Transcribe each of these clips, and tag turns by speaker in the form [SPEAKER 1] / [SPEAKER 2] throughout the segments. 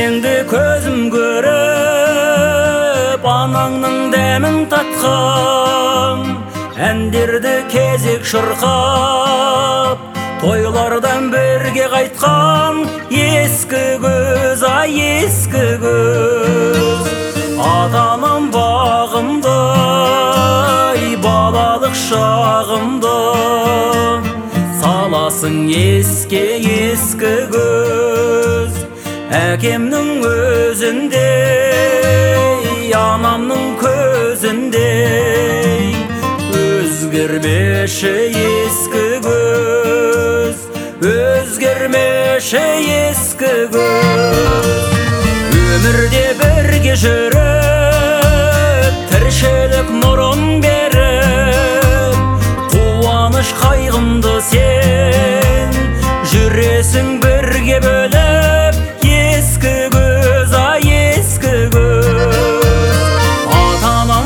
[SPEAKER 1] әжеңді көзім көріп, анаңның дәмін татқам, әндерді кезек шырқап, тойлардан бірге қайтқан, ескі көз, ай ескі көз. Ата-анам бағымдай, балалық шағымда, саласың еске ескі көз. Әкемнің өзіндей, анамның көзіндей, өзгермеші ескі көз, өзгермеші ескі көз. Өмірде бірге жүріп, тіршілік нұрын беріп, қуаныш қайғымды сен жүресің бірге бөліп, ескі көз, ай ескі көз. Ата-анам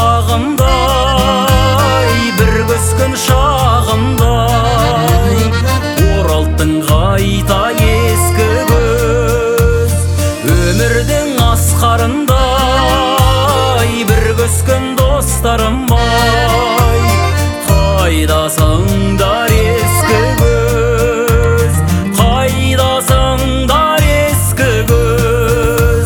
[SPEAKER 1] бағымдай, бір көскен шағымдай, оралттың қайта ескі көз. Өмірдің асқарындай, бір көскен достарым ай, қайдасыңдар ескі көз, қайдасыңдар ескі көз.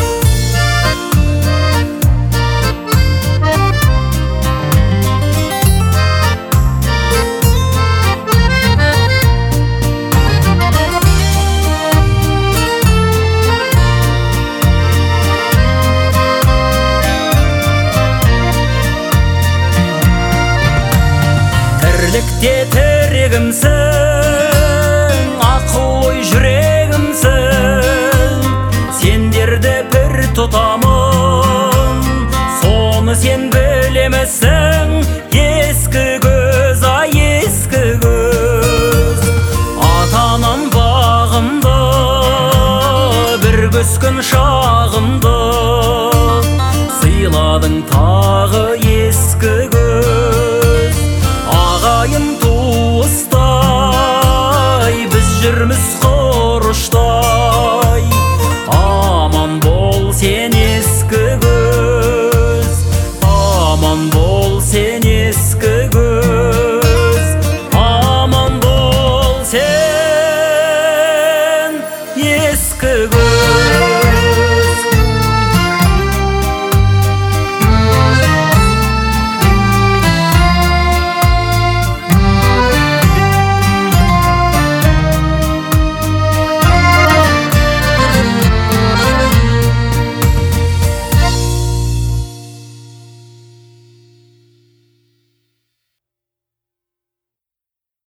[SPEAKER 1] Тірлікте тірегімсің, ақыл-ой жүрегімсің, сендерді бір тұтамын, соны сен білемісің, ескі көз, ай ескі көз. Ата-анам бағымда, бір көскен шағымда, сыйладың тағы ескі көз. Ағайын туыстай, біз жүрміз құрыштай, аман бол сен ескі көз, аман бол сен ескі көз, аман бол сен ескі көз.